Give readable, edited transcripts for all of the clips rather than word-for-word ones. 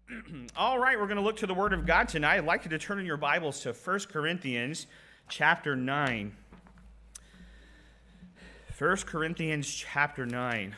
All right, we're going to look to the Word of God tonight. I'd like you to turn in your Bibles to 1 Corinthians chapter 9. 1 Corinthians chapter 9.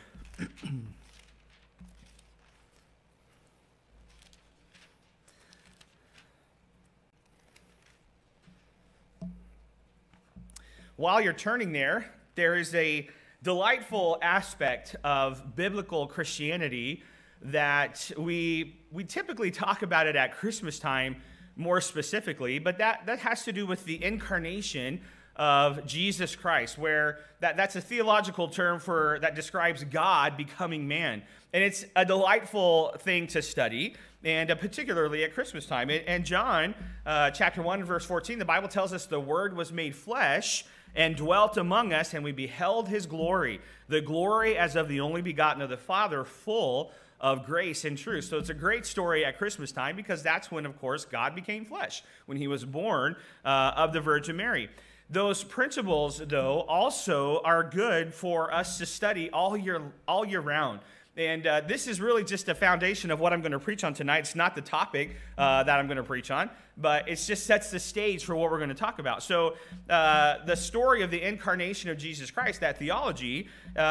While you're turning there, there is a delightful aspect of biblical Christianity that we typically talk about it at Christmas time more specifically, but that has to do with the incarnation of Jesus Christ, where that's a theological term that describes God becoming man. And it's a delightful thing to study, and particularly at Christmas time. And John chapter 1, verse 14, the Bible tells us the Word was made flesh and dwelt among us, and we beheld his glory, the glory as of the only begotten of the Father, full of grace and truth. So it's a great story at Christmas time because that's when, of course, God became flesh, when he was born of the Virgin Mary. Those principles, though, also are good for us to study all year round. And this is really just a foundation of what I'm going to preach on tonight. It's not the topic that I'm going to preach on, but it just sets the stage for what we're going to talk about. So the story of the incarnation of Jesus Christ, that theology,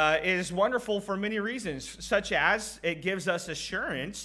is wonderful for many reasons, such as it gives us assurance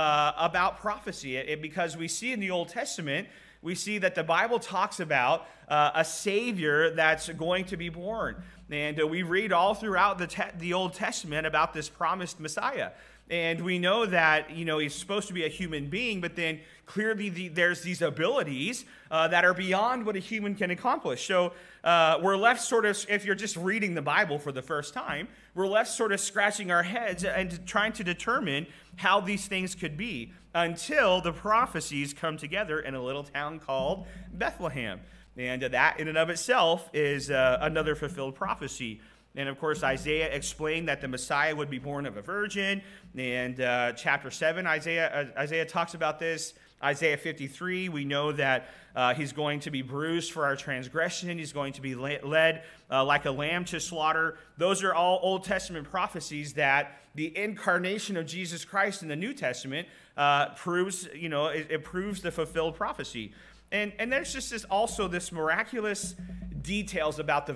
about prophecy. Because we see in the Old Testament, we see that the Bible talks about a Savior that's going to be born. And we read all throughout the Old Testament about this promised Messiah. And we know that, he's supposed to be a human being, but then clearly there's these abilities that are beyond what a human can accomplish. So we're left sort of, if you're just reading the Bible for the first time, we're left sort of scratching our heads and trying to determine how these things could be until the prophecies come together in a little town called Bethlehem. And that in and of itself is another fulfilled prophecy. And of course, Isaiah explained that the Messiah would be born of a virgin. And chapter 7, Isaiah talks about this. Isaiah 53, we know that he's going to be bruised for our transgression. He's going to be led like a lamb to slaughter. Those are all Old Testament prophecies that the incarnation of Jesus Christ in the New Testament proves, it proves the fulfilled prophecy. And there's just also this miraculous details about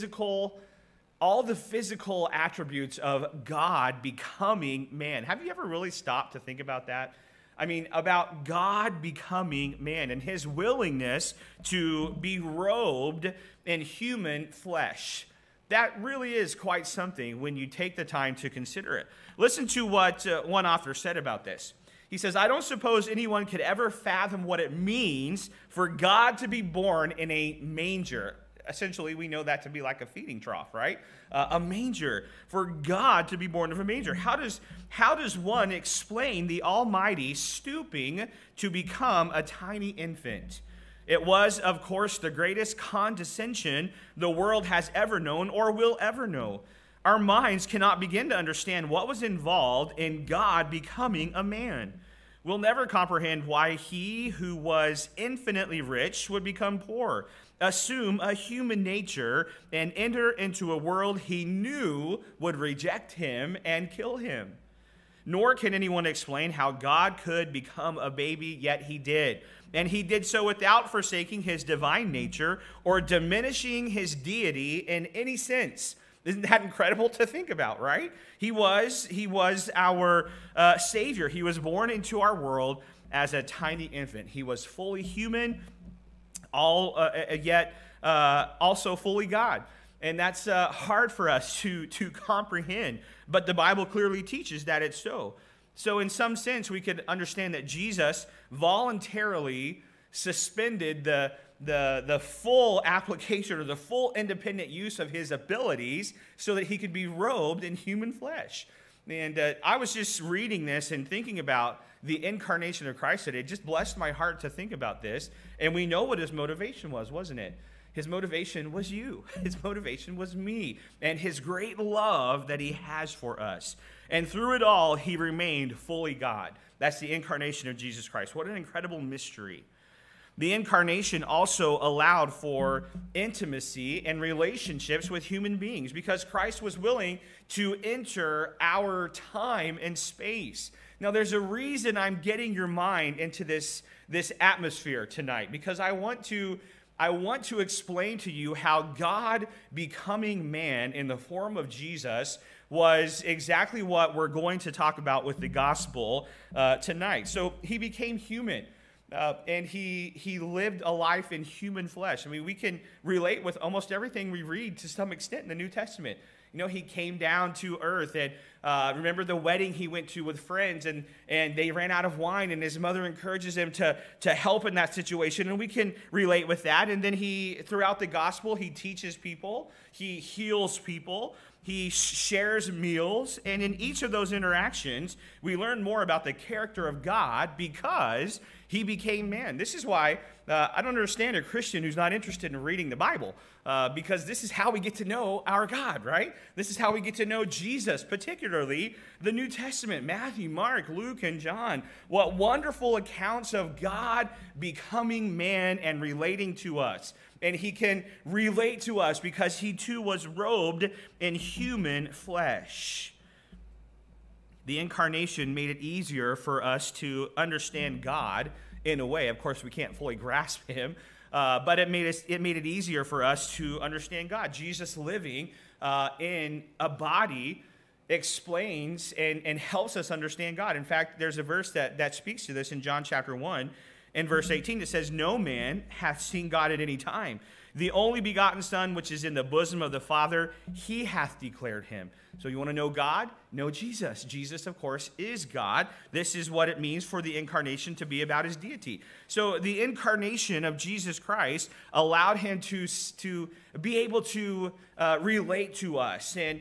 all the physical attributes of God becoming man. Have you ever really stopped to think about that? I mean, about God becoming man and his willingness to be robed in human flesh. That really is quite something when you take the time to consider it. Listen to what one author said about this. He says, I don't suppose anyone could ever fathom what it means for God to be born in a manger. Essentially, we know that to be like a feeding trough, right? A manger. For God to be born of a manger. How does one explain the Almighty stooping to become a tiny infant? It was, of course, the greatest condescension the world has ever known or will ever know. Our minds cannot begin to understand what was involved in God becoming a man. We'll never comprehend why he who was infinitely rich would become poor, assume a human nature, and enter into a world he knew would reject him and kill him. Nor can anyone explain how God could become a baby, yet he did. And he did so without forsaking his divine nature or diminishing his deity in any sense. Isn't that incredible to think about, right? He was our Savior. He was born into our world as a tiny infant. He was fully human, yet also fully God. And that's hard for us to comprehend. But the Bible clearly teaches that it's so. So in some sense, we could understand that Jesus voluntarily suspended the full application or the full independent use of his abilities so that he could be robed in human flesh. And I was just reading this and thinking about the incarnation of Christ today. It just blessed my heart to think about this. And we know what his motivation was, wasn't it? His motivation was you. His motivation was me. And his great love that he has for us. And through it all, he remained fully God. That's the incarnation of Jesus Christ. What an incredible mystery. The incarnation also allowed for intimacy and relationships with human beings because Christ was willing to enter our time and space, Now, there's a reason I'm getting your mind into this atmosphere tonight, because I want to explain to you how God becoming man in the form of Jesus was exactly what we're going to talk about with the gospel tonight. So he became human. And he lived a life in human flesh. I mean, we can relate with almost everything we read to some extent in the New Testament. You know, he came down to earth, and remember the wedding he went to with friends, and they ran out of wine, and his mother encourages him to help in that situation, and we can relate with that. And then throughout the gospel, he teaches people, he heals people, he shares meals, and in each of those interactions, we learn more about the character of God because he became man. This is why I don't understand a Christian who's not interested in reading the Bible, because this is how we get to know our God, right? This is how we get to know Jesus, particularly the New Testament, Matthew, Mark, Luke, and John. What wonderful accounts of God becoming man and relating to us. And he can relate to us because he too was robed in human flesh. The incarnation made it easier for us to understand God in a way. Of course, we can't fully grasp him, but it made it easier for us to understand God. Jesus living in a body explains and helps us understand God. In fact, there's a verse that speaks to this in John chapter 1. In verse 18, it says, "No man hath seen God at any time. The only begotten Son, which is in the bosom of the Father, he hath declared him." So you want to know God? Know Jesus. Jesus, of course, is God. This is what it means for the incarnation to be about his deity. So the incarnation of Jesus Christ allowed him to be able to relate to us. And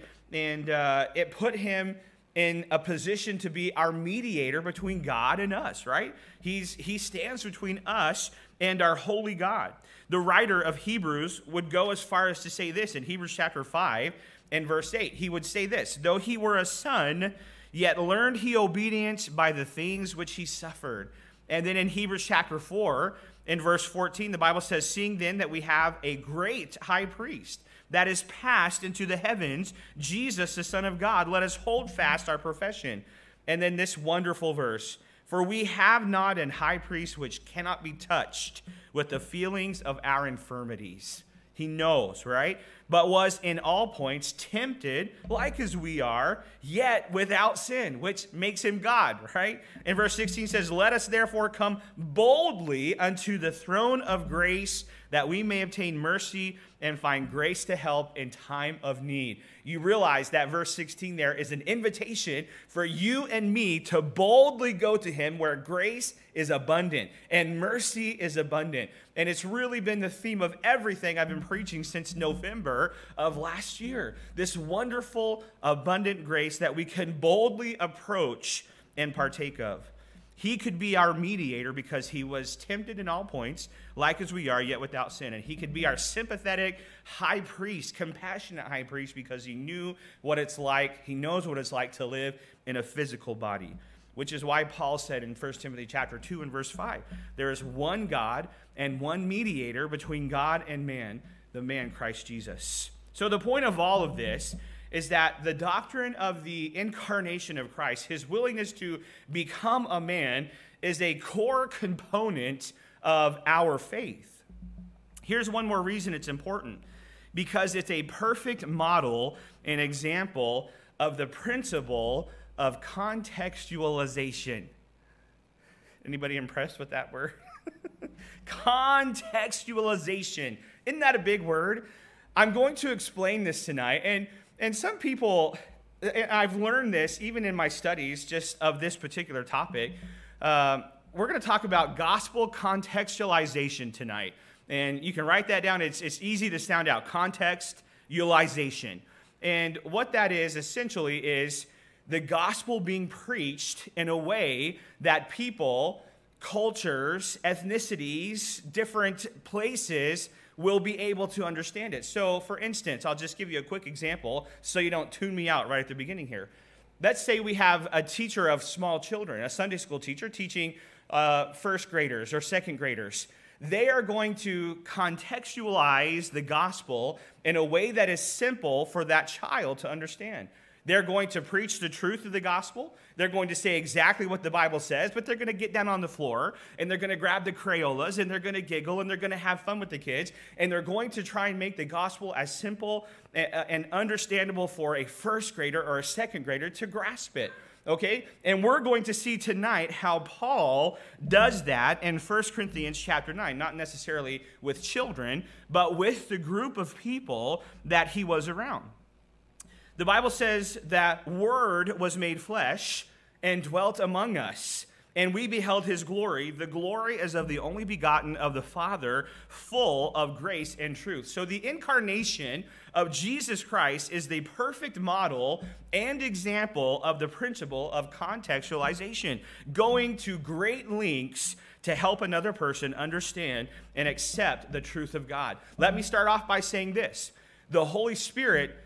it put him in a position to be our mediator between God and us, right? He stands between us and our holy God. The writer of Hebrews would go as far as to say this in Hebrews chapter 5 and verse 8. He would say this, "Though he were a son, yet learned he obedience by the things which he suffered." And then in Hebrews chapter 4 and verse 14, the Bible says, "Seeing then that we have a great high priest that is passed into the heavens, Jesus, the Son of God, let us hold fast our profession." And then this wonderful verse, "For we have not an high priest which cannot be touched with the feelings of our infirmities." He knows, right? "But was in all points tempted like as we are, yet without sin," which makes him God, right? And verse 16 says, "Let us therefore come boldly unto the throne of grace, that we may obtain mercy and find grace to help in time of need." You realize that verse 16 there is an invitation for you and me to boldly go to him where grace is abundant and mercy is abundant. And it's really been the theme of everything I've been preaching since November of last year. This wonderful, abundant grace that we can boldly approach and partake of. He could be our mediator because he was tempted in all points, like as we are, yet without sin. And he could be our sympathetic high priest, compassionate high priest, because he knew what it's like. He knows what it's like to live in a physical body, which is why Paul said in 1 Timothy chapter 2 and verse 5, "There is one God and one mediator between God and man, the man Christ Jesus." So the point of all of this is that the doctrine of the incarnation of Christ, his willingness to become a man, is a core component of our faith. Here's one more reason it's important. Because it's a perfect model and example of the principle of contextualization. Anybody impressed with that word? Contextualization. Isn't that a big word? I'm going to explain this tonight. And some people, I've learned this even in my studies just of this particular topic. We're going to talk about gospel contextualization tonight. And you can write that down. It's easy to sound out. Contextualization. And what that is essentially is the gospel being preached in a way that people, cultures, ethnicities, different places will be able to understand it. So, for instance, I'll just give you a quick example so you don't tune me out right at the beginning here. Let's say we have a teacher of small children, a Sunday school teacher teaching first graders or second graders. They are going to contextualize the gospel in a way that is simple for that child to understand. They're going to preach the truth of the gospel. They're going to say exactly what the Bible says, but they're going to get down on the floor, and they're going to grab the Crayolas, and they're going to giggle, and they're going to have fun with the kids, and they're going to try and make the gospel as simple and understandable for a first grader or a second grader to grasp it. Okay? And we're going to see tonight how Paul does that in 1 Corinthians chapter 9, not necessarily with children, but with the group of people that he was around. The Bible says that Word was made flesh and dwelt among us, and we beheld his glory. The glory as of the only begotten of the Father, full of grace and truth. So the incarnation of Jesus Christ is the perfect model and example of the principle of contextualization, going to great lengths to help another person understand and accept the truth of God. Let me start off by saying this. The Holy Spirit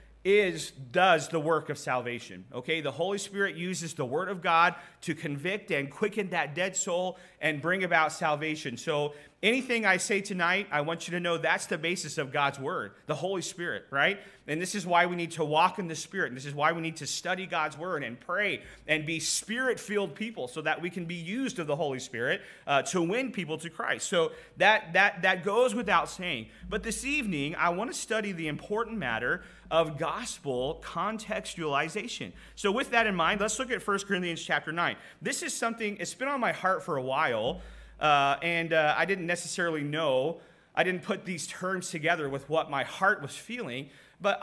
does the work of salvation. Okay, the Holy Spirit uses the Word of God to convict and quicken that dead soul and bring about salvation. So anything I say tonight, I want you to know that's the basis of God's Word, the Holy Spirit, right? And this is why we need to walk in the Spirit. And this is why we need to study God's Word and pray and be Spirit-filled people so that we can be used of the Holy Spirit to win people to Christ. So that goes without saying. But this evening, I want to study the important matter of gospel contextualization. So with that in mind, let's look at 1 Corinthians chapter 9. This is something, it's been on my heart for a while, and I didn't necessarily know, I didn't put these terms together with what my heart was feeling, but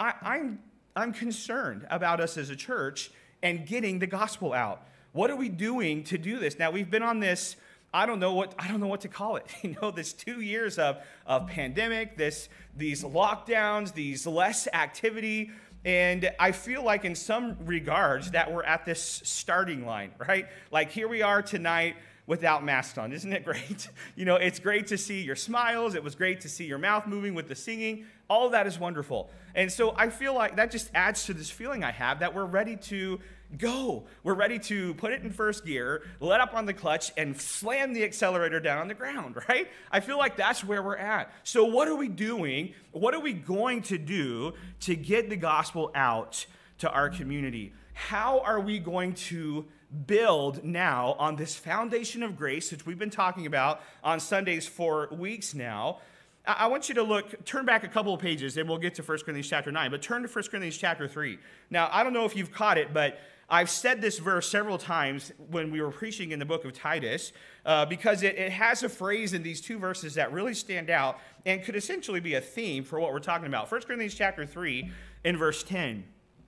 I'm concerned about us as a church and getting the gospel out. What are we doing to do this? Now, we've been on this, I don't know what to call it. This 2 years of pandemic, these lockdowns, these less activity, and I feel like in some regards that we're at this starting line, right? Like here we are tonight without masks on. Isn't it great? It's great to see your smiles. It was great to see your mouth moving with the singing. All of that is wonderful. And so I feel like that just adds to this feeling I have that we're ready to go. We're ready to put it in first gear, let up on the clutch, and slam the accelerator down on the ground, right? I feel like that's where we're at. So what are we doing? What are we going to do to get the gospel out to our community? How are we going to build now on this foundation of grace, which we've been talking about on Sundays for weeks now? I want you to turn back a couple of pages, and we'll get to 1 Corinthians chapter 9, but turn to 1 Corinthians chapter 3. Now, I don't know if you've caught it, but I've said this verse several times when we were preaching in the book of Titus, because it has a phrase in these two verses that really stand out and could essentially be a theme for what we're talking about. 1 Corinthians chapter 3 in verse 10.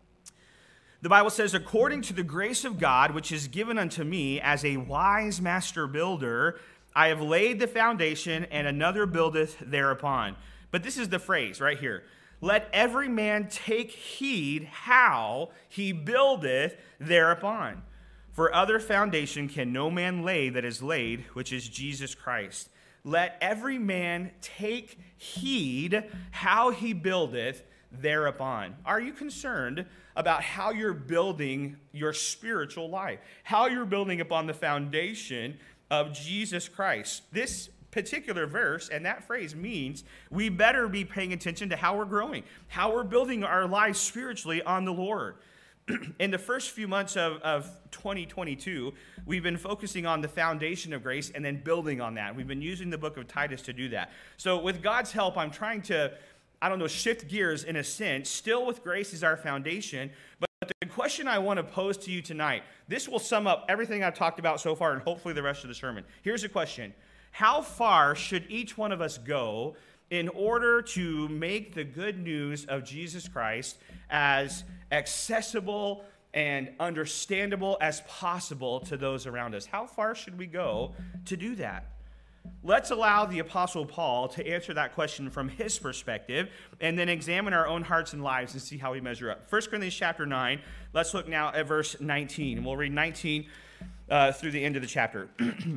The Bible says, according to the grace of God, which is given unto me as a wise master builder, I have laid the foundation, and another buildeth thereupon. But this is the phrase right here. Let every man take heed how he buildeth thereupon. For other foundation can no man lay that is laid, which is Jesus Christ. Let every man take heed how he buildeth thereupon. Are you concerned about how you're building your spiritual life? How you're building upon the foundation of Jesus Christ? This particular verse and that phrase means we better be paying attention to how we're growing, how we're building our lives spiritually on the Lord. In the first few months of 2022, we've been focusing on the foundation of grace and then building on that. We've been using the book of Titus to do that. So with God's help, I'm trying to, shift gears in a sense, still with grace as our foundation. But the question I want to pose to you tonight, this will sum up everything I've talked about so far and hopefully the rest of the sermon. Here's the question. How far should each one of us go in order to make the good news of Jesus Christ as accessible and understandable as possible to those around us? How far should we go to do that? Let's allow the Apostle Paul to answer that question from his perspective and then examine our own hearts and lives and see how we measure up. 1 Corinthians chapter 9, let's look now at verse 19. And we'll read 19 through the end of the chapter.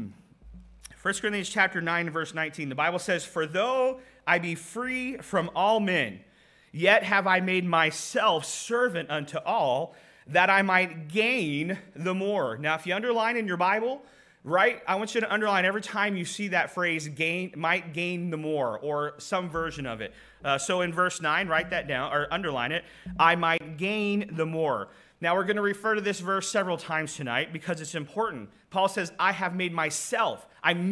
1 Corinthians chapter 9, verse 19, the Bible says, for though I be free from all men, yet have I made myself servant unto all, that I might gain the more. Now, if you underline in your Bible, right, I want you to underline every time you see that phrase, might gain the more, or some version of it. So in verse 9, write that down, or underline it, I might gain the more. Now, we're going to refer to this verse several times tonight because it's important. Paul says, I made myself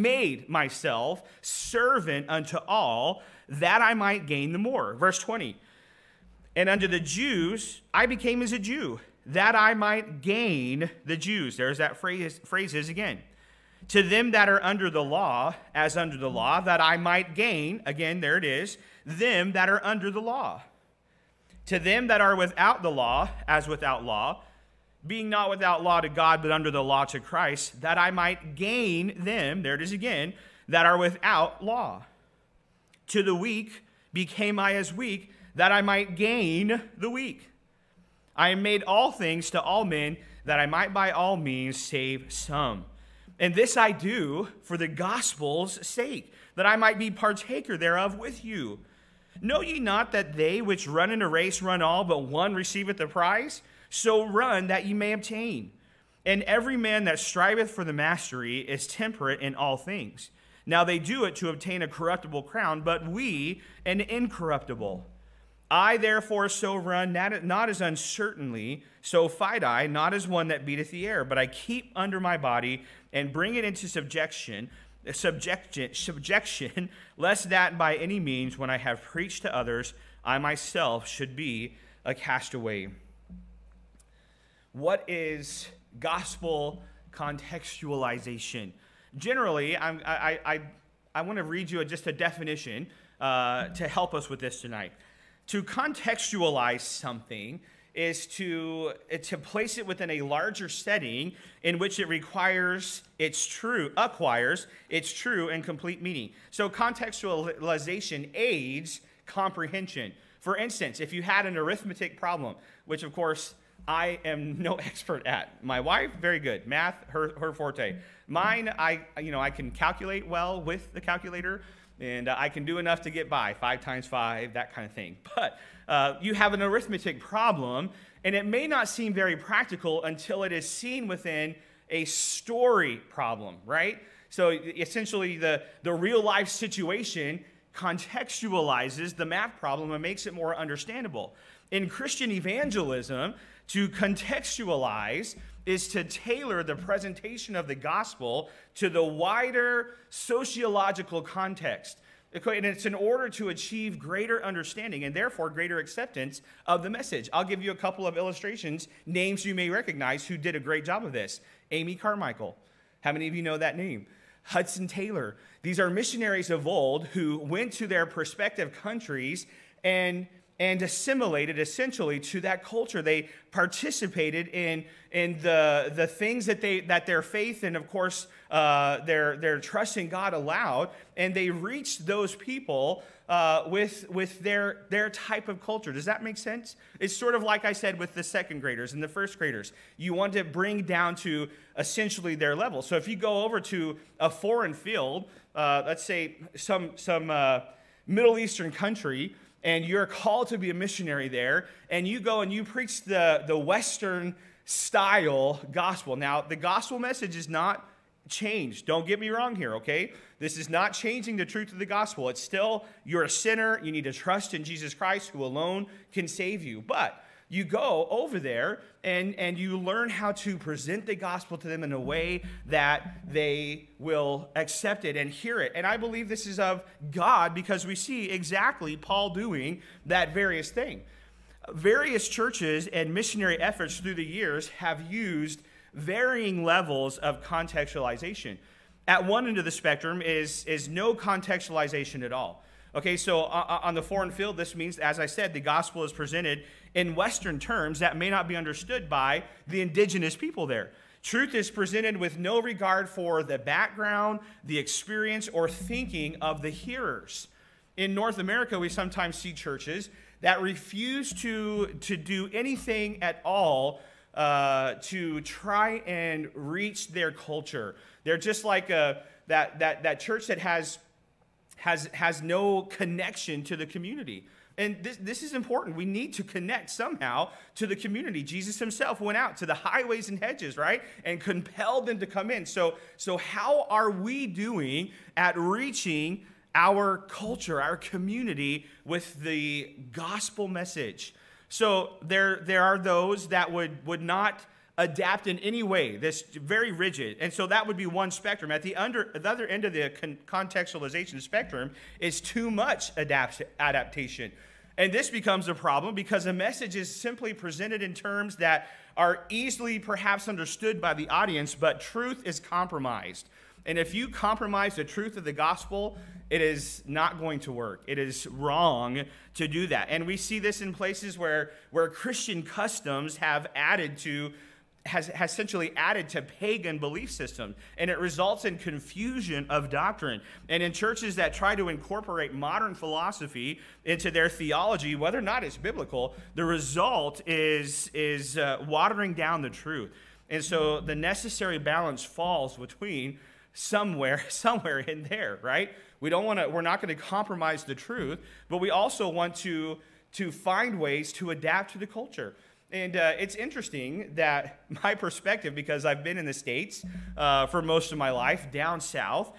servant unto all, that I might gain the more. Verse 20, and unto the Jews I became as a Jew, that I might gain the Jews. There's that phrases again. To them that are under the law, as under the law, that I might gain, again, there it is, them that are under the law. To them that are without the law, as without law, being not without law to God, but under the law to Christ, that I might gain them, there it is again, that are without law. To the weak became I as weak, that I might gain the weak. I am made all things to all men, that I might by all means save some. And this I do for the gospel's sake, that I might be partaker thereof with you. Know ye not that they which run in a race run all, but one receiveth the prize? So run that ye may obtain. And every man that striveth for the mastery is temperate in all things. Now they do it to obtain a corruptible crown, but we an incorruptible. I therefore so run, not as uncertainly, so fight I, not as one that beateth the air, but I keep under my body and bring it into subjection, lest that by any means, when I have preached to others, I myself should be a castaway. What is gospel contextualization? Generally, I want to read you just a definition to help us with this tonight. To contextualize something is to place it within a larger setting in which it acquires its true and complete meaning. So contextualization aids comprehension. For instance, if you had an arithmetic problem, which of course I am no expert at. My wife, very good. Math, her forte. Mine, I can calculate well with the calculator, and I can do enough to get by, 5 times 5, that kind of thing. But you have an arithmetic problem, and it may not seem very practical until it is seen within a story problem, right? So essentially the real life situation contextualizes the math problem and makes it more understandable. In Christian evangelism, to contextualize is to tailor the presentation of the gospel to the wider sociological context. And it's in order to achieve greater understanding and therefore greater acceptance of the message. I'll give you a couple of illustrations, names you may recognize who did a great job of this. Amy Carmichael. How many of you know that name? Hudson Taylor. These are missionaries of old who went to their respective countries and assimilated essentially to that culture. They participated in the things that their faith and of course their trust in God allowed, and they reached those people with their type of culture. Does that make sense? It's sort of like I said with the second graders and the first graders. You want to bring down to essentially their level. So if you go over to a foreign field, let's say some Middle Eastern country, and you're called to be a missionary there, and you go and you preach the Western style gospel. Now, the gospel message is not changed. Don't get me wrong here, okay? This is not changing the truth of the gospel. It's still, you're a sinner. You need to trust in Jesus Christ, who alone can save you. But you go over there and you learn how to present the gospel to them in a way that they will accept it and hear it. And I believe this is of God because we see exactly Paul doing that various thing. Various churches and missionary efforts through the years have used varying levels of contextualization. At one end of the spectrum is no contextualization at all. Okay, so on the foreign field, this means, as I said, the gospel is presented in Western terms that may not be understood by the indigenous people there. Truth is presented with no regard for the background, the experience, or thinking of the hearers. In North America, we sometimes see churches that refuse to do anything at all to try and reach their culture. They're just like that church that has no connection to the community. And this is important. We need to connect somehow to the community. Jesus himself went out to the highways and hedges, right? And compelled them to come in. So how are we doing at reaching our culture, our community with the gospel message? So there are those that would not adapt in any way. This very rigid. And so that would be one spectrum. At the other end of the contextualization spectrum is too much adaptation. And this becomes a problem because a message is simply presented in terms that are easily perhaps understood by the audience, but truth is compromised. And if you compromise the truth of the gospel, it is not going to work. It is wrong to do that. And we see this in places where Christian customs have has essentially added to pagan belief systems, and it results in confusion of doctrine. And in churches that try to incorporate modern philosophy into their theology, whether or not it's biblical, the result is watering down the truth. And so the necessary balance falls between somewhere in there, right? We're not going to compromise the truth, but we also want to find ways to adapt to the culture. And it's interesting that my perspective, because I've been in the States for most of my life, down south,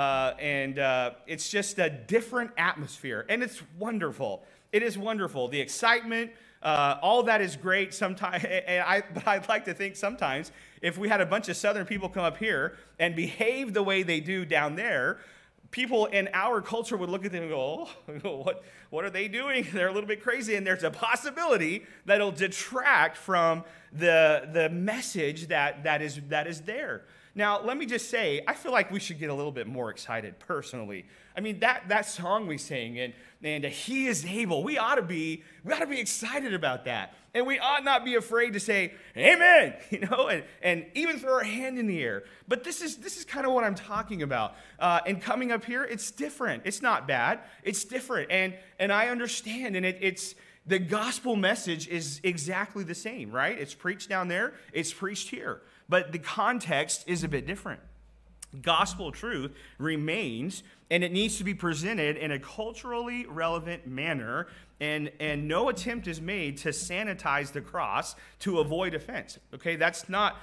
and it's just a different atmosphere, and it's wonderful. It is wonderful. The excitement, all that is great. Sometimes, but I'd like to think sometimes if we had a bunch of Southern people come up here and behave the way they do down there, people in our culture would look at them and go, oh, what are they doing? They're a little bit crazy. And there's a possibility that it'll detract from the message that is there. Now, let me just say, I feel like we should get a little bit more excited personally. I mean, that song we sang, and He is able, we ought to be excited about that. And we ought not be afraid to say, amen, and even throw our hand in the air. But this is kind of what I'm talking about. And coming up here, it's different. It's not bad. It's different. And I understand, and it's the gospel message is exactly the same, right? It's preached down there. It's preached here. But the context is a bit different. Gospel truth remains, and it needs to be presented in a culturally relevant manner, and no attempt is made to sanitize the cross to avoid offense. Okay, that's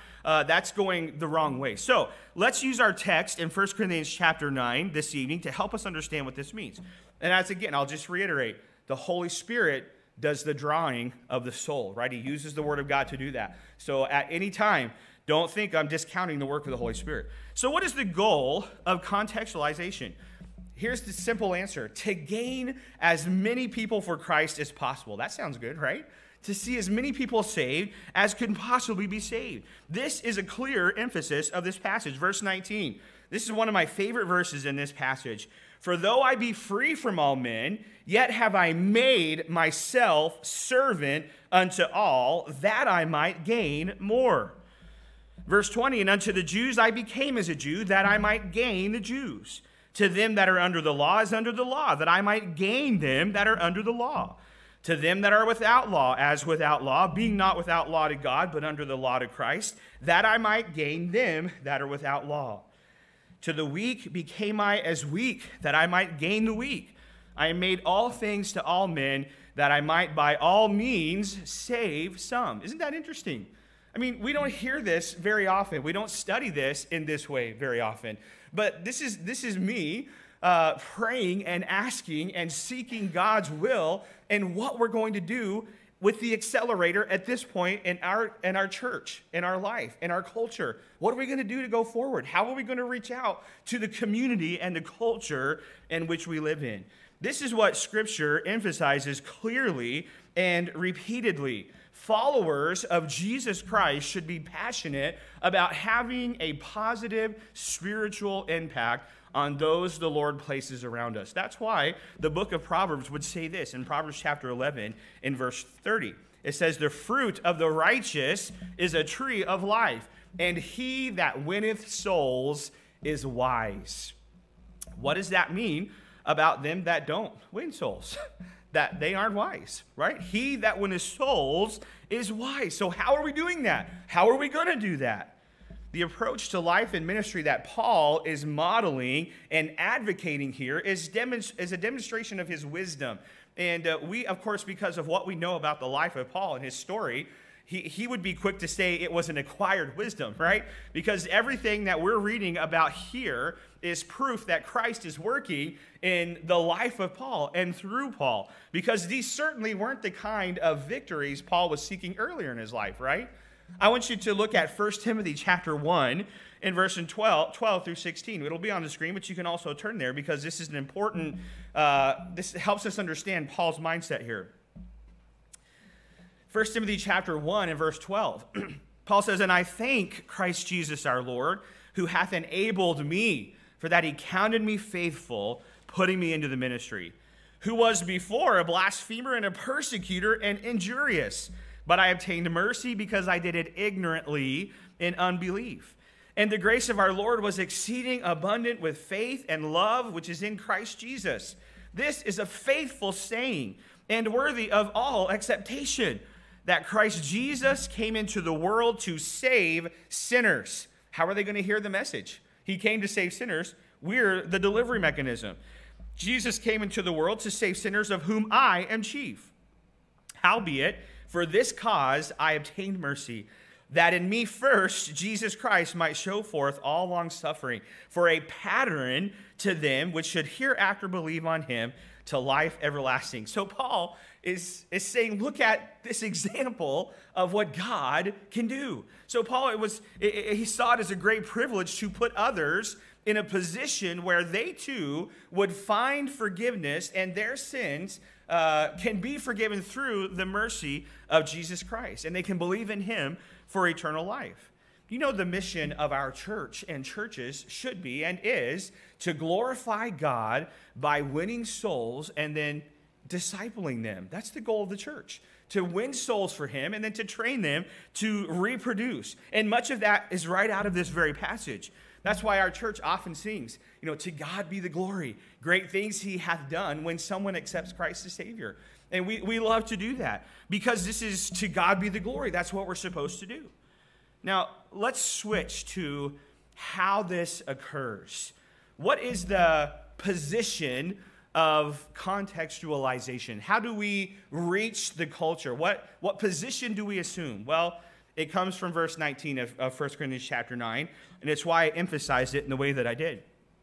going the wrong way. So let's use our text in 1 Corinthians chapter 9 this evening to help us understand what this means. And I'll just reiterate, the Holy Spirit does the drawing of the soul, right? He uses the Word of God to do that. So at any time, don't think I'm discounting the work of the Holy Spirit. So what is the goal of contextualization? Here's the simple answer: to gain as many people for Christ as possible. That sounds good, right? To see as many people saved as could possibly be saved. This is a clear emphasis of this passage. Verse 19. This is one of my favorite verses in this passage. For though I be free from all men, yet have I made myself servant unto all, that I might gain more. Verse 20, and unto the Jews I became as a Jew, that I might gain the Jews. To them that are under the law as under the law, that I might gain them that are under the law. To them that are without law as without law, being not without law to God, but under the law to Christ, that I might gain them that are without law. To the weak became I as weak, that I might gain the weak. I am made all things to all men, that I might by all means save some. Isn't that interesting? I mean, we don't hear this very often. We don't study this in this way very often. But this is me praying and asking and seeking God's will and what we're going to do with the accelerator at this point in our church, in our life, in our culture. What are we going to do to go forward? How are we going to reach out to the community and the culture in which we live in? This is what Scripture emphasizes clearly and repeatedly. Followers of Jesus Christ should be passionate about having a positive spiritual impact on those the Lord places around us. That's why the book of Proverbs would say this in Proverbs chapter 11 in verse 30. It says, the fruit of the righteous is a tree of life, and he that winneth souls is wise. What does that mean about them that don't win souls? That they aren't wise, right? He that winneth souls is wise. So how are we doing that? How are we going to do that? The approach to life and ministry that Paul is modeling and advocating here is a demonstration of his wisdom. And we, of course, because of what we know about the life of Paul and his story, he would be quick to say it was an acquired wisdom, right? Because everything that we're reading about here is proof that Christ is working in the life of Paul and through Paul, because these certainly weren't the kind of victories Paul was seeking earlier in his life, right? I want you to look at 1 Timothy chapter 1 and verse 12 through 16. It'll be on the screen, but you can also turn there because this is an important, this helps us understand Paul's mindset here. 1 Timothy chapter 1 and verse 12. Paul says, "And I thank Christ Jesus our Lord, who hath enabled me, for that he counted me faithful, putting me into the ministry, who was before a blasphemer and a persecutor and injurious. But I obtained mercy because I did it ignorantly in unbelief. And the grace of our Lord was exceeding abundant with faith and love, which is in Christ Jesus. This is a faithful saying and worthy of all acceptation, that Christ Jesus came into the world to save sinners." How are they going to hear the message? He came to save sinners. We're the delivery mechanism. Jesus came into the world to save sinners, of whom I am chief. "Howbeit, for this cause I obtained mercy, that in me first Jesus Christ might show forth all long-suffering, for a pattern to them which should hereafter believe on him, to life everlasting." So Paul is saying, look at this example of what God can do. So Paul, he saw it as a great privilege to put others in a position where they too would find forgiveness, and their sins can be forgiven through the mercy of Jesus Christ, and they can believe in him for eternal life. You know, the mission of our church and churches should be and is to glorify God by winning souls and then discipling them. That's the goal of the church, to win souls for him and then to train them to reproduce. And much of that is right out of this very passage. That's why our church often sings, "To God be the glory, great things he hath done," when someone accepts Christ as Savior. And we love to do that because this is to God be the glory. That's what we're supposed to do. Now, let's switch to how this occurs. What is the position of contextualization? How do we reach the culture? What position do we assume? Well, it comes from verse 19 of 1 Corinthians chapter 9, and it's why I emphasized it in the way that I did.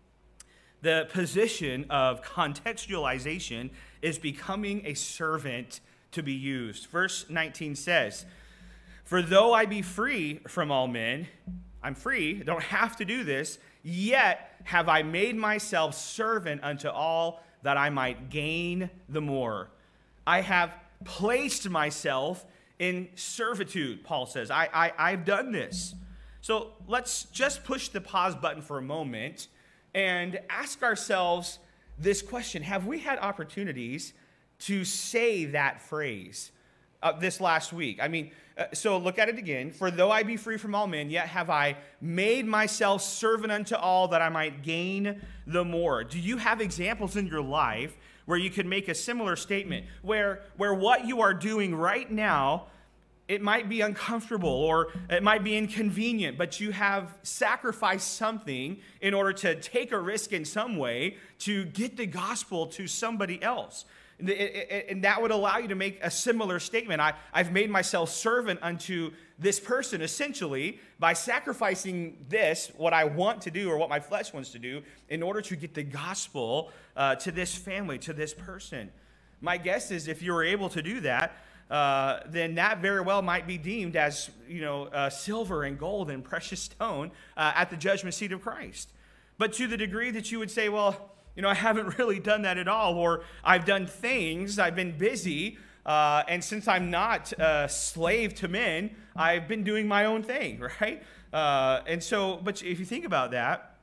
The position of contextualization is becoming a servant to be used. Verse 19 says, "For though I be free from all men," I'm free, I don't have to do this, "yet have I made myself servant unto all, that I might gain the more." I have placed myself in servitude, Paul says. I've done this. So let's just push the pause button for a moment and ask ourselves this question. Have we had opportunities to say that phrase this last week? So look at it again. "For though I be free from all men, yet have I made myself servant unto all, that I might gain the more." Do you have examples in your life where you could make a similar statement, where what you are doing right now, it might be uncomfortable or it might be inconvenient, but you have sacrificed something in order to take a risk in some way to get the gospel to somebody else? And that would allow you to make a similar statement. I've made myself servant unto this person, essentially, by sacrificing this, what I want to do or what my flesh wants to do, in order to get the gospel to this family, to this person. My guess is if you were able to do that, then that very well might be deemed as, silver and gold and precious stone at the judgment seat of Christ. But to the degree that you would say, well, I haven't really done that at all, or I've done things, I've been busy, and since I'm not a slave to men, I've been doing my own thing, right? But if you think about that,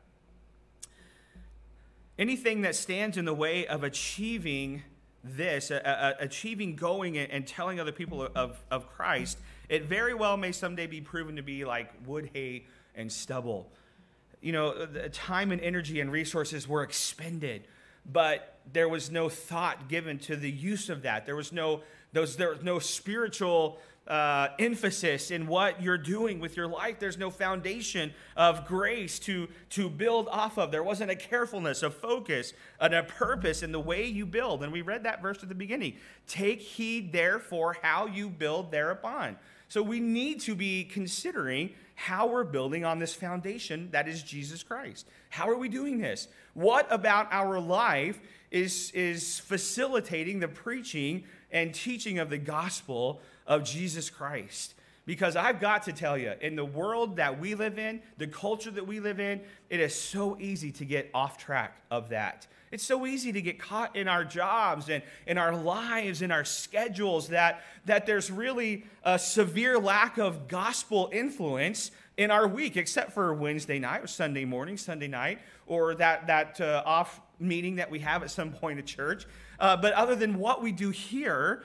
anything that stands in the way of achieving this, achieving going and telling other people of Christ, it very well may someday be proven to be like wood, hay, and stubble. The time and energy and resources were expended, but there was no thought given to the use of that. There was no spiritual emphasis in what you're doing with your life. There's no foundation of grace to build off of. There wasn't a carefulness, a focus, and a purpose in the way you build. And we read that verse at the beginning. "Take heed, therefore, how you build thereupon." So we need to be considering how we're building on this foundation that is Jesus Christ. How are we doing this? What about our life is facilitating the preaching and teaching of the gospel of Jesus Christ? Because I've got to tell you, in the world that we live in, the culture that we live in, it is so easy to get off track of that. It's so easy to get caught in our jobs and in our lives and our schedules that there's really a severe lack of gospel influence in our week, except for Wednesday night or Sunday morning, Sunday night, or that off meeting that we have at some point at church. But other than what we do here,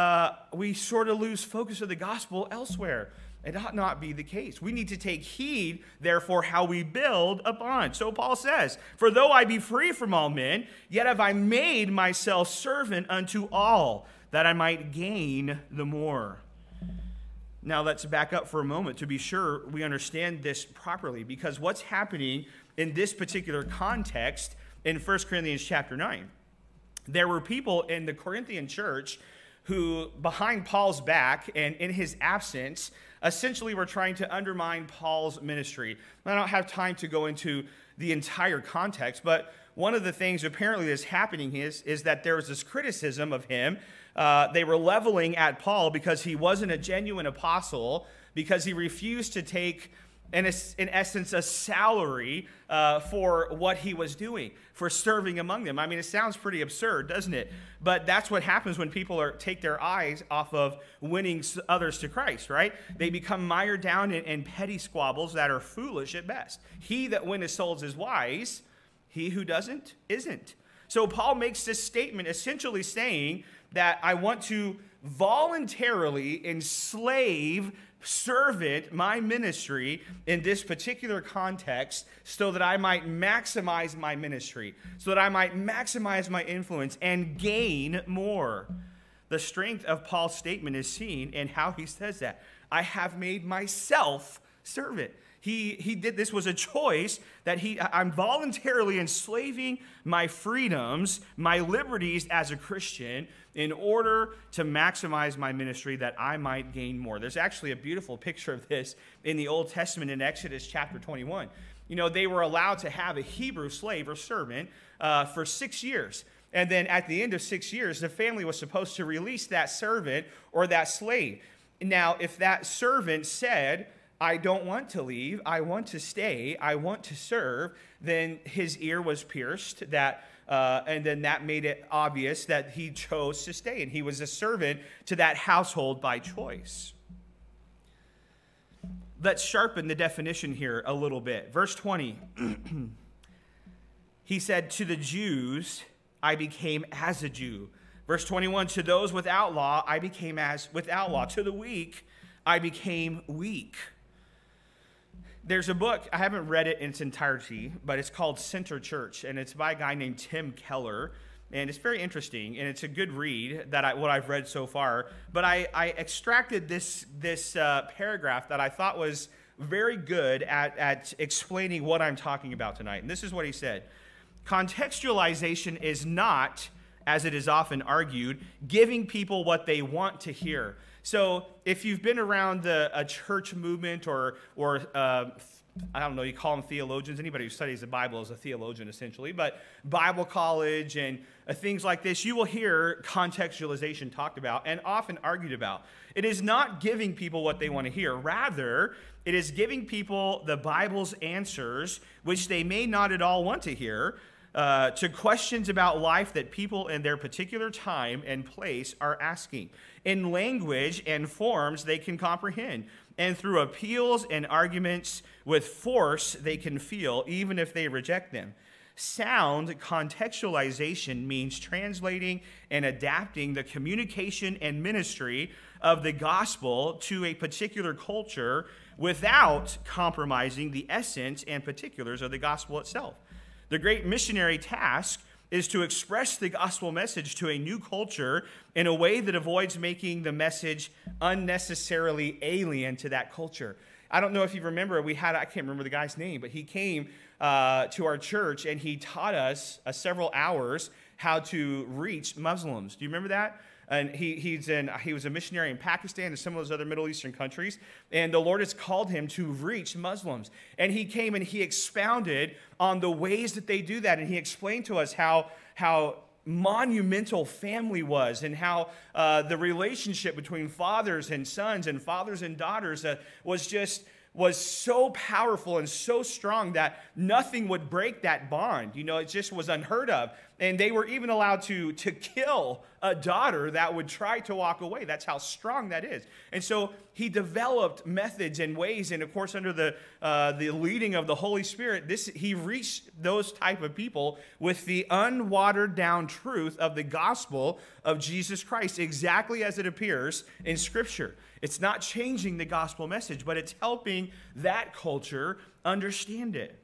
we sort of lose focus of the gospel elsewhere. It ought not be the case. We need to take heed, therefore, how we build upon. So Paul says, "For though I be free from all men, yet have I made myself servant unto all, that I might gain the more." Now let's back up for a moment to be sure we understand this properly, because what's happening in this particular context in 1 Corinthians chapter 9, there were people in the Corinthian church who, behind Paul's back and in his absence, essentially were trying to undermine Paul's ministry. I don't have time to go into the entire context, but one of the things apparently that's happening is that there was this criticism of him. They were leveling at Paul because he wasn't a genuine apostle, because he refused to take, in essence, a salary for what he was doing, for serving among them. I mean, it sounds pretty absurd, doesn't it? But that's what happens when people take their eyes off of winning others to Christ, right? They become mired down in petty squabbles that are foolish at best. He that winneth souls is wise. He who doesn't, isn't. So Paul makes this statement essentially saying that I want to voluntarily enslave servant my ministry in this particular context so that I might maximize my ministry, so that I might maximize my influence and gain more. The strength of Paul's statement is seen in how he says that. I have made myself servant. He did, this was a choice that I'm voluntarily enslaving my freedoms, my liberties as a Christian in order to maximize my ministry that I might gain more. There's actually a beautiful picture of this in the Old Testament in Exodus chapter 21. You know, they were allowed to have a Hebrew slave or servant for 6 years. And then at the end of 6 years, the family was supposed to release that servant or that slave. Now, if that servant said, I don't want to leave, I want to stay, I want to serve, then his ear was pierced, and then that made it obvious that he chose to stay, and he was a servant to that household by choice. Let's sharpen the definition here a little bit. Verse 20, he said, to the Jews, I became as a Jew. Verse 21, to those without law, I became as without law. To the weak, I became weak. There's a book, I haven't read it in its entirety, but it's called Center Church, and it's by a guy named Tim Keller, and it's very interesting, and it's a good read, what I've read so far. But I extracted this paragraph that I thought was very good at explaining what I'm talking about tonight, and this is what he said. Contextualization is not, as it is often argued, giving people what they want to hear. So if you've been around a church movement or I don't know, you call them theologians. Anybody who studies the Bible is a theologian, essentially. But Bible college and things like this, you will hear contextualization talked about and often argued about. It is not giving people what they want to hear. Rather, it is giving people the Bible's answers, which they may not at all want to hear, to questions about life that people in their particular time and place are asking, in language and forms they can comprehend, and through appeals and arguments with force they can feel, even if they reject them. Sound contextualization means translating and adapting the communication and ministry of the gospel to a particular culture without compromising the essence and particulars of the gospel itself. The great missionary task is to express the gospel message to a new culture in a way that avoids making the message unnecessarily alien to that culture. I don't know if you remember, I can't remember the guy's name, but he came to our church and he taught us several hours how to reach Muslims. Do you remember that? And he was a missionary in Pakistan and some of those other Middle Eastern countries. And the Lord has called him to reach Muslims. And he came and he expounded on the ways that they do that. And he explained to us how monumental family was, and how the relationship between fathers and sons and fathers and daughters was so powerful and so strong that nothing would break that bond. It just was unheard of. And they were even allowed to kill a daughter that would try to walk away. That's how strong that is. And so he developed methods and ways, and of course under the leading of the Holy Spirit, he reached those type of people with the unwatered down truth of the gospel of Jesus Christ, exactly as it appears in Scripture. It's not changing the gospel message, but it's helping that culture understand it.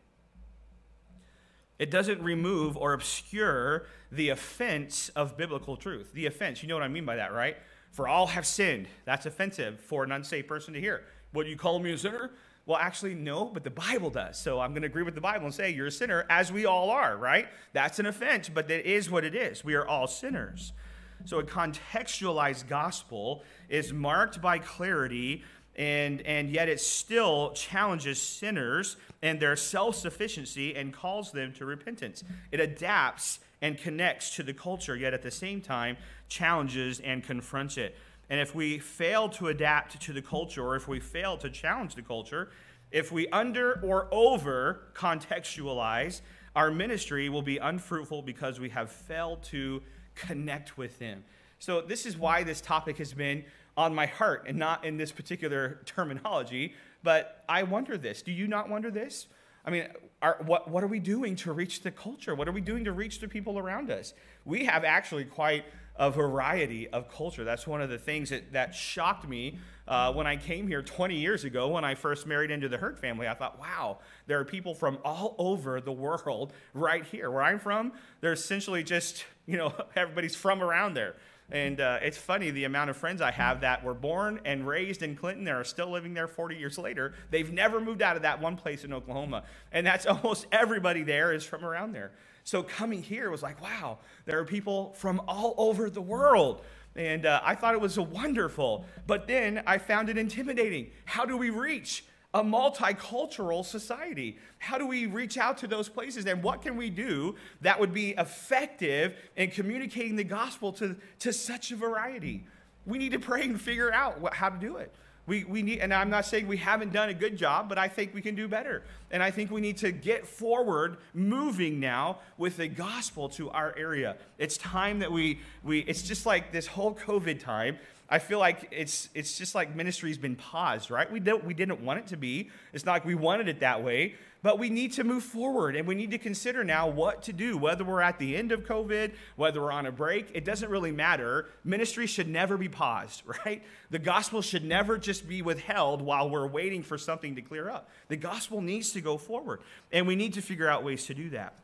It doesn't remove or obscure the offense of biblical truth. The offense, you know what I mean by that, right? For all have sinned. That's offensive for an unsaved person to hear. What, you call me a sinner? Well, actually, no, but the Bible does. So I'm going to agree with the Bible and say you're a sinner, as we all are, right? That's an offense, but that is what it is. We are all sinners. So a contextualized gospel is marked by clarity, and yet it still challenges sinners and their self-sufficiency and calls them to repentance. It adapts and connects to the culture, yet at the same time challenges and confronts it. And if we fail to adapt to the culture, or if we fail to challenge the culture, if we under or over contextualize, our ministry will be unfruitful because we have failed to connect with them. So this is why this topic has been on my heart, and not in this particular terminology, but I wonder this. Do you not wonder this? I mean, what are we doing to reach the culture? What are we doing to reach the people around us? We have actually quite a variety of culture. That's one of the things that shocked me when I came here 20 years ago when I first married into the Hurt family. I thought, wow, there are people from all over the world right here. Where I'm from, there's essentially just, everybody's from around there. And it's funny, the amount of friends I have that were born and raised in Clinton, that are still living there 40 years later. They've never moved out of that one place in Oklahoma. And that's almost everybody there is from around there. So coming here was like, wow, there are people from all over the world. And I thought it was wonderful. But then I found it intimidating. How do we reach a multicultural society? How do we reach out to those places? And what can we do that would be effective in communicating the gospel to such a variety? We need to pray and figure out how to do it. We need, and I'm not saying we haven't done a good job, but I think we can do better. And I think we need to get forward, moving now with the gospel to our area. It's time that it's just like this whole COVID time. I feel like it's just like ministry's been paused, right? We didn't want it to be. It's not like we wanted it that way, but we need to move forward, and we need to consider now what to do, whether we're at the end of COVID, whether we're on a break. It doesn't really matter. Ministry should never be paused, right? The gospel should never just be withheld while we're waiting for something to clear up. The gospel needs to go forward, and we need to figure out ways to do that.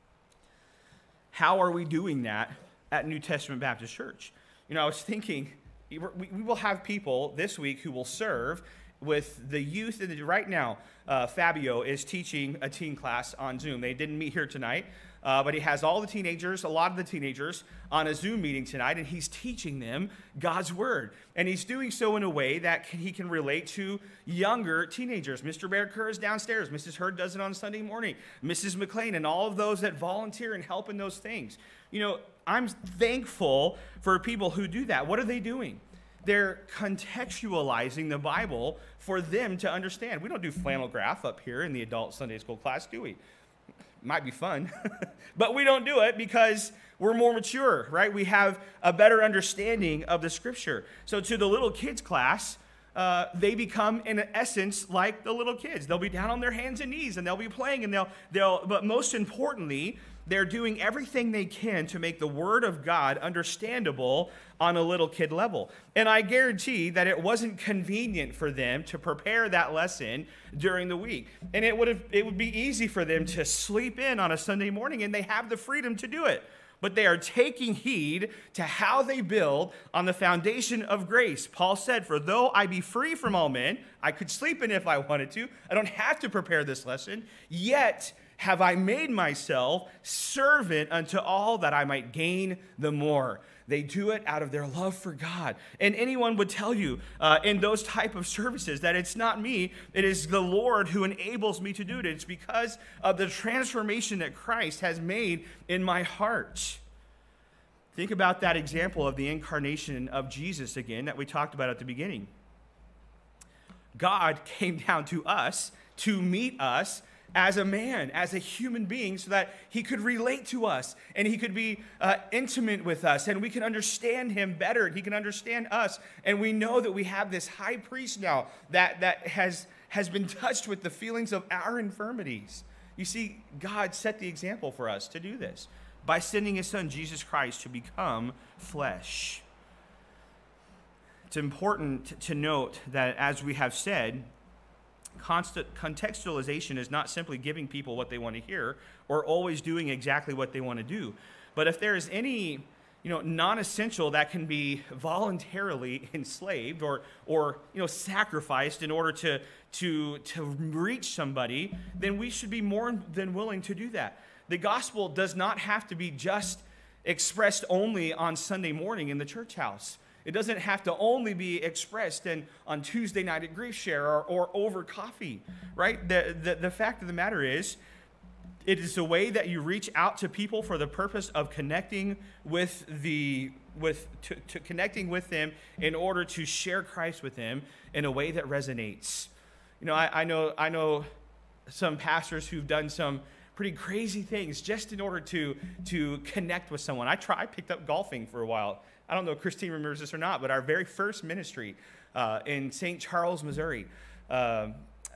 How are we doing that at New Testament Baptist Church? I was thinking, we will have people this week who will serve with the youth. Right now, Fabio is teaching a teen class on Zoom. They didn't meet here tonight, but he has all the teenagers, a lot of the teenagers, on a Zoom meeting tonight, and he's teaching them God's Word. And he's doing so in a way that he can relate to younger teenagers. Mr. Bear Kerr is downstairs. Mrs. Hurd does it on Sunday morning. Mrs. McLean and all of those that volunteer and help in those things. I'm thankful for people who do that. What are they doing? They're contextualizing the Bible for them to understand. We don't do flannel graph up here in the adult Sunday school class, do we? Might be fun, but we don't do it because we're more mature, right? We have a better understanding of the Scripture. So to the little kids class, they become, in essence, like the little kids. They'll be down on their hands and knees, and they'll be playing, and but most importantly, they're doing everything they can to make the Word of God understandable on a little kid level. And I guarantee that it wasn't convenient for them to prepare that lesson during the week. And it would be easy for them to sleep in on a Sunday morning, and they have the freedom to do it. But they are taking heed to how they build on the foundation of grace. Paul said, "For though I be free from all men, I could sleep in if I wanted to. I don't have to prepare this lesson. Yet have I made myself servant unto all that I might gain the more. They do it out of their love for God. And anyone would tell you in those type of services that it's not me, it is the Lord who enables me to do it. It's because of the transformation that Christ has made in my heart. Think about that example of the incarnation of Jesus again that we talked about at the beginning. God came down to us to meet us as a man, as a human being, so that he could relate to us and he could be intimate with us and we can understand him better. He can understand us. And we know that we have this high priest now that has been touched with the feelings of our infirmities. You see, God set the example for us to do this by sending his son, Jesus Christ, to become flesh. It's important to note that, as we have said, constant contextualization is not simply giving people what they want to hear or always doing exactly what they want to do. But if there is any non-essential that can be voluntarily enslaved or sacrificed in order to reach somebody, then we should be more than willing to do that. The gospel does not have to be just expressed only on Sunday morning in the church house. It doesn't have to only be expressed on Tuesday night at Grief Share or over coffee, right? The fact of the matter is, it is a way that you reach out to people for the purpose of connecting with connecting with them in order to share Christ with them in a way that resonates. I know some pastors who've done some pretty crazy things just in order to connect with someone. I picked up golfing for a while. I don't know if Christine remembers this or not, but our very first ministry in St. Charles, Missouri, the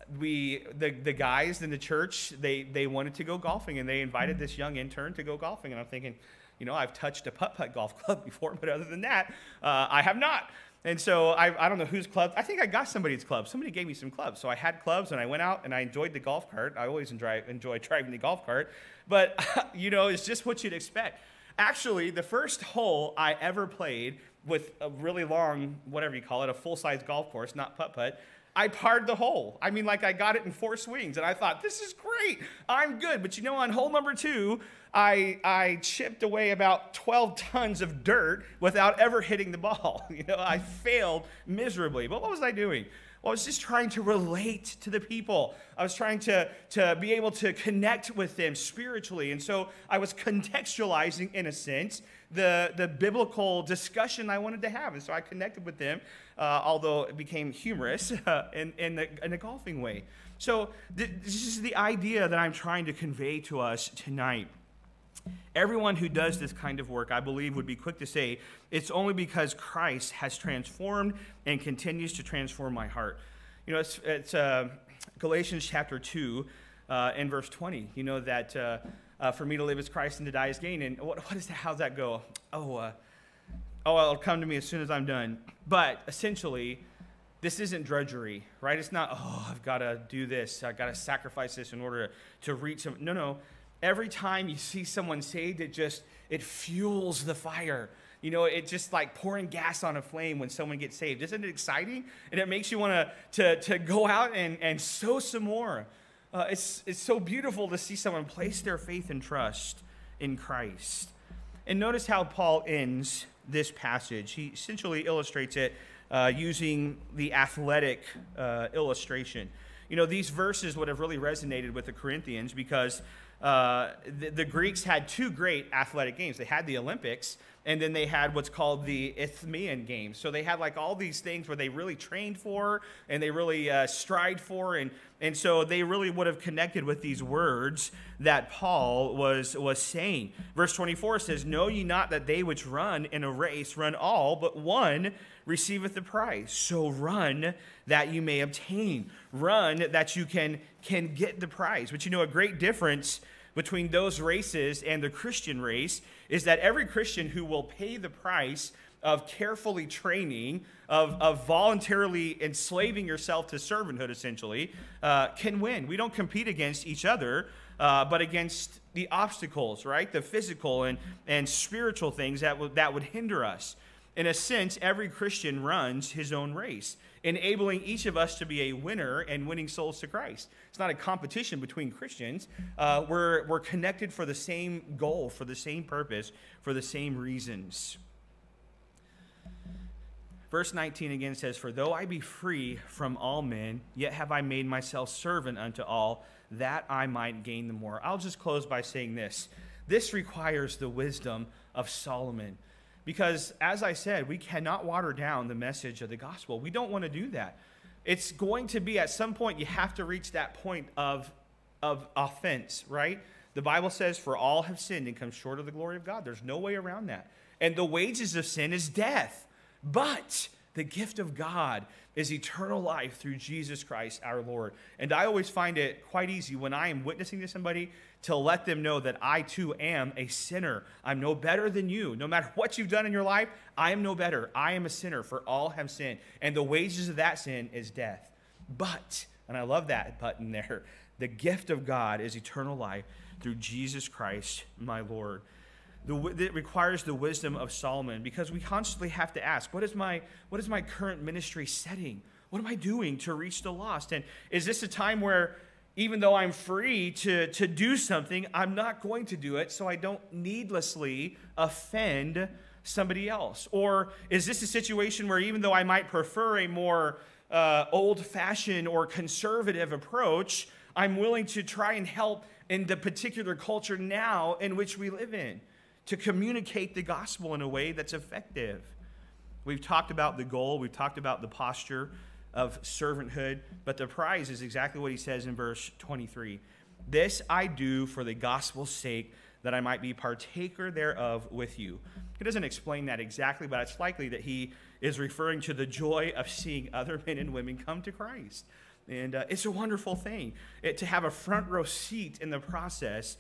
guys in the church, they wanted to go golfing, and they invited this young intern to go golfing. And I'm thinking, I've touched a putt-putt golf club before, but other than that, I have not. And so I don't know whose club. I think I got somebody's club. Somebody gave me some clubs. So I had clubs, and I went out, and I enjoyed the golf cart. I always enjoy driving the golf cart. But, it's just what you'd expect. Actually, the first hole I ever played with a really long, whatever you call it, a full-size golf course, not putt-putt, I parred the hole. I got it in 4 swings, and I thought, this is great. I'm good. But on hole number 2, I chipped away about 12 tons of dirt without ever hitting the ball. I failed miserably. But what was I doing? Well, I was just trying to relate to the people. I was trying to be able to connect with them spiritually. And so I was contextualizing, in a sense, the biblical discussion I wanted to have. And so I connected with them, although it became humorous in a golfing way. So this is the idea that I'm trying to convey to us tonight. Everyone who does this kind of work, I believe, would be quick to say, it's only because Christ has transformed and continues to transform my heart. It's Galatians chapter 2 and verse 20. That for me to live is Christ and to die is gain. And what is that? How's that go? It'll come to me as soon as I'm done. But essentially, this isn't drudgery, right? It's not, I've got to do this. I've got to sacrifice this in order to reach them. No. Every time you see someone saved, it fuels the fire. It's just like pouring gas on a flame when someone gets saved. Isn't it exciting? And it makes you want to go out and sow some more. It's so beautiful to see someone place their faith and trust in Christ. And notice how Paul ends this passage. He essentially illustrates it using the athletic illustration. These verses would have really resonated with the Corinthians because the Greeks had 2 great athletic games. They had the Olympics, and then they had what's called the Isthmian Games. So they had all these things where they really trained for, and they really strived for, and so they really would have connected with these words that Paul was saying. Verse 24 says, "Know ye not that they which run in a race run all, but one receiveth the prize. So run that you may obtain." Run that you can get the prize. But a great difference between those races and the Christian race is that every Christian who will pay the price of carefully training, of voluntarily enslaving yourself to servanthood, essentially, can win. We don't compete against each other, but against the obstacles, right? The physical and spiritual things that would hinder us. In a sense, every Christian runs his own race, enabling each of us to be a winner and winning souls to Christ. It's not a competition between Christians. We're connected for the same goal, for the same purpose, for the same reasons. Verse 19 again says, "For though I be free from all men, yet have I made myself servant unto all, that I might gain the more." I'll just close by saying this. This requires the wisdom of Solomon. Because, as I said, we cannot water down the message of the gospel. We don't want to do that. It's going to be, at some point, you have to reach that point of offense, right? The Bible says, "For all have sinned and come short of the glory of God." There's no way around that. And the wages of sin is death. But the gift of God is eternal life through Jesus Christ our Lord. And I always find it quite easy when I am witnessing to somebody to let them know that I too am a sinner. I'm no better than you. No matter what you've done in your life, I am no better. I am a sinner, for all have sinned. And the wages of that sin is death. But, and I love that button there, the gift of God is eternal life through Jesus Christ my Lord. It requires the wisdom of Solomon, because we constantly have to ask, what is my current ministry setting? What am I doing to reach the lost? And is this a time where, even though I'm free to do something, I'm not going to do it so I don't needlessly offend somebody else? Or is this a situation where, even though I might prefer a more old-fashioned or conservative approach, I'm willing to try and help in the particular culture now in which we live in, to communicate the gospel in a way that's effective? We've talked about the goal. We've talked about the posture of servanthood. But the prize is exactly what he says in verse 23. "This I do for the gospel's sake, that I might be partaker thereof with you." He doesn't explain that exactly, but it's likely that he is referring to the joy of seeing other men and women come to Christ. And it's a wonderful thing to have a front row seat in the process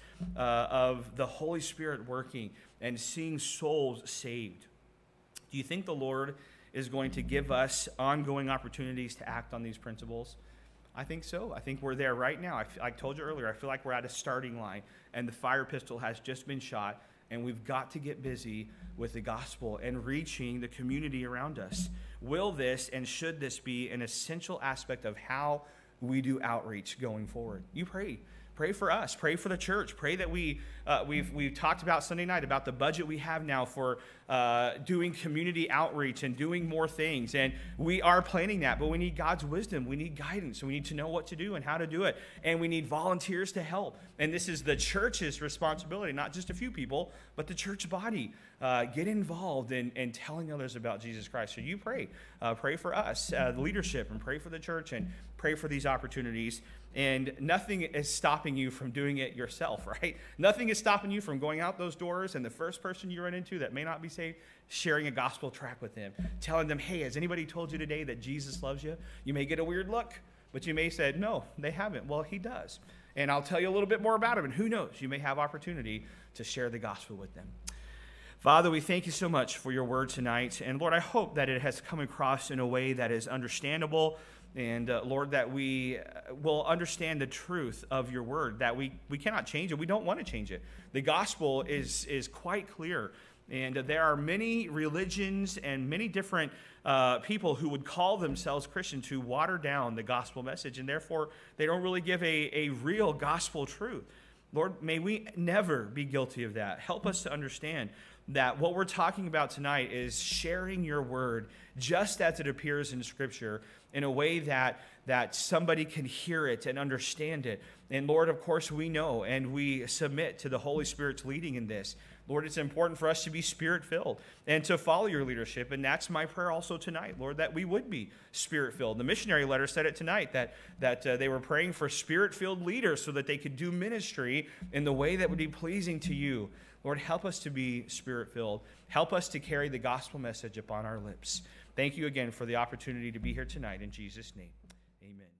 of the Holy Spirit working and seeing souls saved. Do you think the Lord is going to give us ongoing opportunities to act on these principles? I think so. I think we're there right now. I told you earlier, I feel like we're at a starting line, and the fire pistol has just been shot, and we've got to get busy with the gospel and reaching the community around us. Will this and should this be an essential aspect of how we do outreach going forward? You pray. Pray for us. Pray for the church. Pray that we've talked about Sunday night about the budget we have now for doing community outreach and doing more things. And we are planning that, but we need God's wisdom. We need guidance. We need to know what to do and how to do it. And we need volunteers to help. And this is the church's responsibility, not just a few people, but the church body. Get involved in telling others about Jesus Christ. So you pray. Pray for us, the leadership, and pray for the church, and pray for these opportunities. And nothing is stopping you from doing it yourself, right? Nothing is stopping you from going out those doors, and the first person you run into that may not be saved, sharing a gospel tract with them, telling them, "Hey, has anybody told you today that Jesus loves you?" You may get a weird look, but you may say, "No, they haven't." Well, he does. And I'll tell you a little bit more about him, and who knows, you may have opportunity to share the gospel with them. Father, we thank you so much for your word tonight. And Lord, I hope that it has come across in a way that is understandable. And Lord, that we will understand the truth of your word, that we cannot change it. We don't want to change it. The gospel is quite clear. And there are many religions and many different people who would call themselves Christians who water down the gospel message. And therefore, they don't really give a real gospel truth. Lord, may we never be guilty of that. Help us to understand that what we're talking about tonight is sharing your word just as it appears in Scripture in a way that somebody can hear it and understand it. And Lord, of course, we know and we submit to the Holy Spirit's leading in this. Lord, it's important for us to be Spirit-filled and to follow your leadership. And that's my prayer also tonight, Lord, that we would be Spirit-filled. The missionary letter said it tonight, that they were praying for Spirit-filled leaders so that they could do ministry in the way that would be pleasing to you. Lord, help us to be Spirit-filled. Help us to carry the gospel message upon our lips. Thank you again for the opportunity to be here tonight. In Jesus' name, amen.